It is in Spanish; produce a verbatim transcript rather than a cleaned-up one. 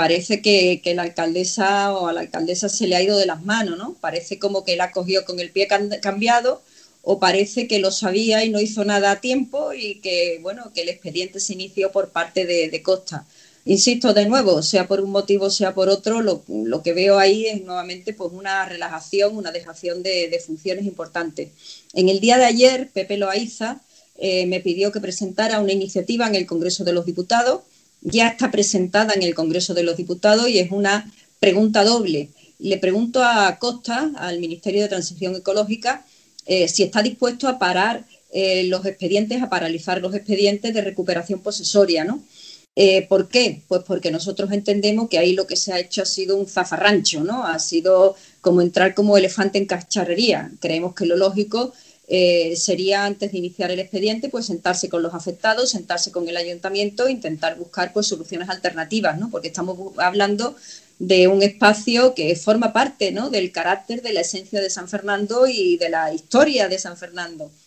parece que, que la alcaldesa o a la alcaldesa se le ha ido de las manos, ¿no? Parece como que la cogió con el pie cambiado, o parece que lo sabía y no hizo nada a tiempo y que, bueno, que el expediente se inició por parte de, de Costa. Insisto de nuevo, sea por un motivo, sea por otro, lo, lo que veo ahí es nuevamente pues una relajación, una dejación de, de funciones importantes. En el día de ayer, Pepe Loaiza eh, me pidió que presentara una iniciativa en el Congreso de los Diputados. Ya está presentada en el Congreso de los Diputados y es una pregunta doble. Le pregunto a Costa, al Ministerio de Transición Ecológica, eh, si está dispuesto a parar eh, los expedientes, a paralizar los expedientes de recuperación posesoria, ¿no? Eh, ¿Por qué? Pues porque nosotros entendemos que ahí lo que se ha hecho ha sido un zafarrancho, ¿no? Ha sido como entrar como elefante en cacharrería. Creemos que lo lógico eh, sería, antes de iniciar el expediente, pues sentarse con los afectados, sentarse con el ayuntamiento e intentar buscar pues soluciones alternativas, ¿no? Porque estamos hablando de un espacio que forma parte, ¿no?, del carácter, de la esencia de San Fernando y de la historia de San Fernando.